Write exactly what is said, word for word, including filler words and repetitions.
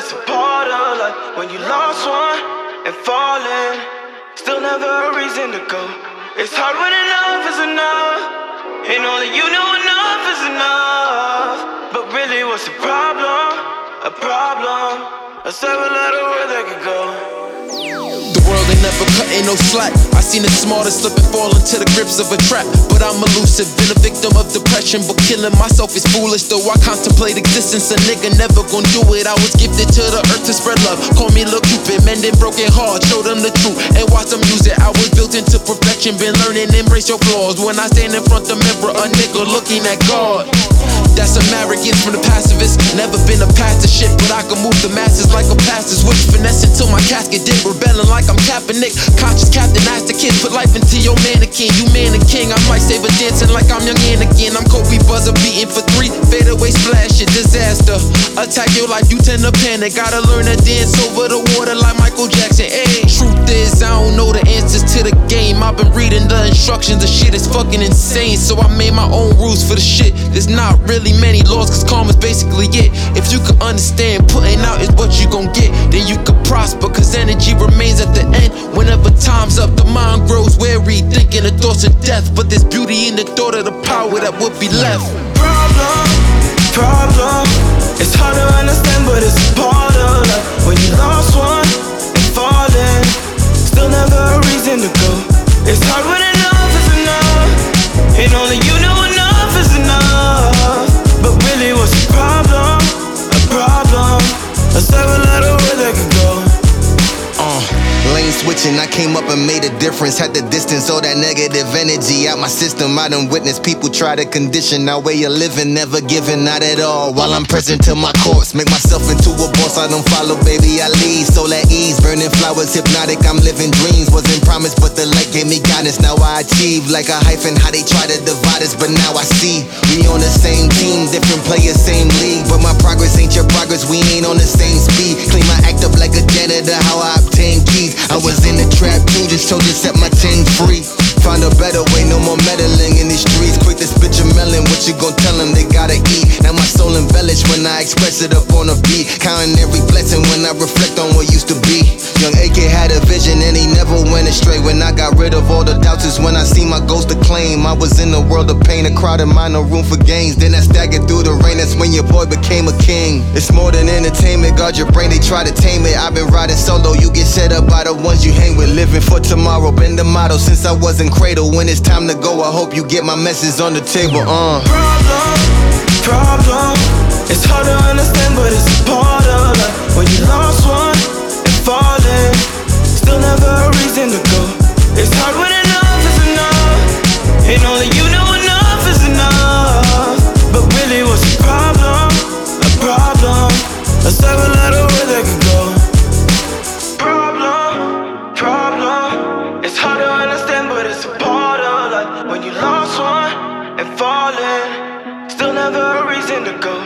it's a part of life. When you lost one and falling, still never a reason to go. It's hard when enough is enough, and only you know enough is enough. But really, what's the problem? A problem. A seven letter word that could go. The world ain't never cutting no slack. I seen the smartest slip and fall into the grips of a trap. But I'm elusive, been a victim of depression. But killing myself is foolish, though I contemplate existence. A nigga never gon' do it. I was gifted to the earth to spread love. Call me Lil Cupid, mending broken hearts. Show them the truth and watch them use it. I was built into perfection, been learning, embrace your flaws. When I stand in front the mirror, a nigga looking at God. That's some arrogance from the pacifist. Never been a path to shit, but I can move the masses like a pastor's wish. Finesse until my casket dip, rebelling like I'm Kaepernick. Conscious captain, ask the kid, put life into your mannequin. You man and king, I might save a dancing like I'm young Anakin. I'm Kobe buzzer beating for three, fade away splash it, disaster. Attack your life, you tend to panic. Gotta learn to dance over the water like Michael Jackson. Ayy, truth is, I don't know the answers to the game. I've been reading the instructions, the shit is fucking insane. So I made my own rules for the shit. There's not really many laws, cause karma's basically it. If you can understand, putting out is what you gon' get, then you can prosper, cause energy remains at the end. Whenever time's up, the mind grows weary, thinking the thoughts of death. But there's beauty in the thought of the power that would be left. Problem, problem. It's hard to understand, but it's a part of life. When you lost one and falling, still never a reason to go. It's hard when enough is enough, and only you know enough is enough. But really, what's the problem? A problem. A seven letter word that could go. Uh, lane switching, I came up and made a difference. Had to distance all that negative energy out my system. I done witnessed people try to condition our way of living, never giving, not at all. While I'm present to my course, make myself into a boss. I don't follow, baby, I lead. Soul at ease, burning flowers, hypnotic. I'm living dreams. Wasn't promised, but the light gave me guidance. Now I achieve like a hyphen. How they try to divide us, but now I see we on the same team, different players, same league. But my progress ain't your progress. We ain't on the same speed. Clean my act up like a janitor. How I obtain keys. I was in the trap too, just told you set my team free. Find a better way, no more meddling in these streets. Quick to spit your melon, what you gon' tell them they gotta eat. Now my soul embellished when I express it up on a beat. Counting every blessing when I reflect on what used to be. Young A K had a vision and he never went astray. When I got rid of all the doubts is when I see my ghost acclaim. I was in the world of pain, a crowded mind, no room for gains. Then I staggered through the rain, that's when your boy became a king. It's more than entertainment, guard your brain, they try to tame it. I've been riding solo, you get set up by the ones you hang with. Living for tomorrow, been the motto since I was in cradle. When it's time to go, I hope you get my message on the table. Uh. Problem, problem. It's hard to understand, but it's a part of life. When you lost one and falling, still never a reason to go. It's hard when enough is enough, and only you know enough is enough. But really, what's the problem? A problem. A seven letter word that could go. Problem, problem. It's hard to understand, but it's a part of life. When you lost one and falling, still never a reason to go.